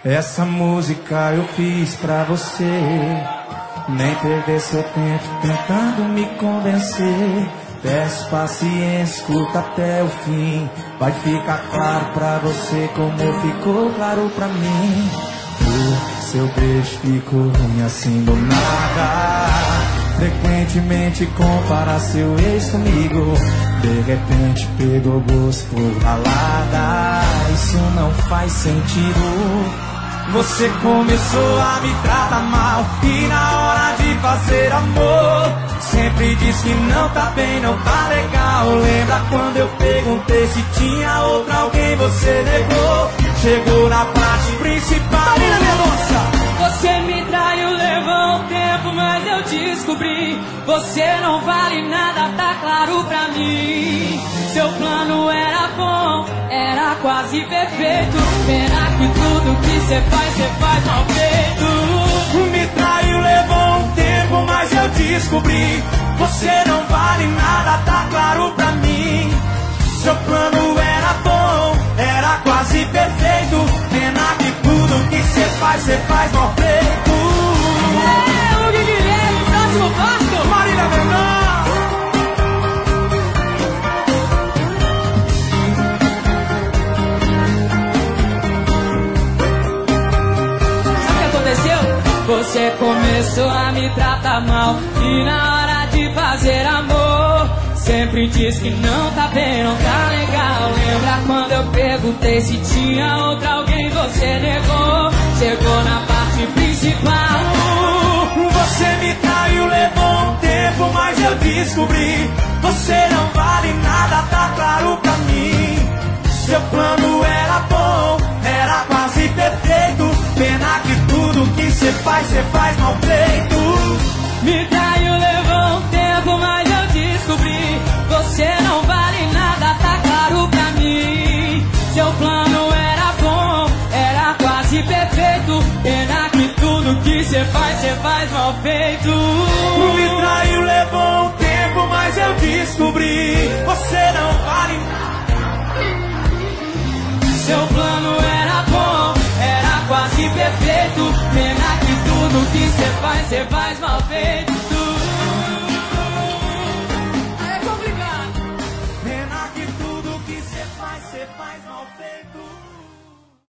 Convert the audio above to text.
Essa música eu fiz pra você. Nem perder seu tempo tentando me convencer. Peço paciência, escuta até o fim. Vai ficar claro pra você como ficou claro pra mim. Seu beijo ficou ruim assim do nada. Frequentemente compara seu ex comigo. De repente pegou gosto por balada. Isso não faz sentido. Você começou a me tratar mal e na hora de fazer amor sempre diz que não tá bem, não tá legal. Lembra quando eu perguntei se tinha outra alguém, você negou. Chegou na parte principal. Marina Mendonça! Você me traiu, levou um tempo, mas eu descobri. Você não vale nada, tá claro pra mim. Seu plano era bom, era quase perfeito. Pena que tudo que cê faz mal feito. Me traiu, levou um tempo, mas eu descobri. Você não vale nada, tá claro pra mim. Seu plano era bom, era quase perfeito. Pena que tudo que cê faz mal feito. O Guilherme, próximo passo. Marília Mendonça. Você começou a me tratar mal e na hora de fazer amor sempre diz que não tá bem, não tá legal. Lembra quando eu perguntei se tinha outra alguém, você negou. Chegou na parte principal. Você me traiu, levou um tempo, mas eu descobri. Você não vale nada, tá claro pra mim. Seu plano era bom, era quase perfeito. Pena que tudo que cê faz mal feito. Me traiu, levou um tempo, mas eu descobri. Você não vale nada, tá claro pra mim. Seu plano era bom, era quase perfeito. Pena que tudo que cê faz mal feito. Me traiu, levou um tempo, mas eu descobri. Você não vale nada. Seu plano era bom, era quase perfeito. Pena que tudo que cê faz mal feito.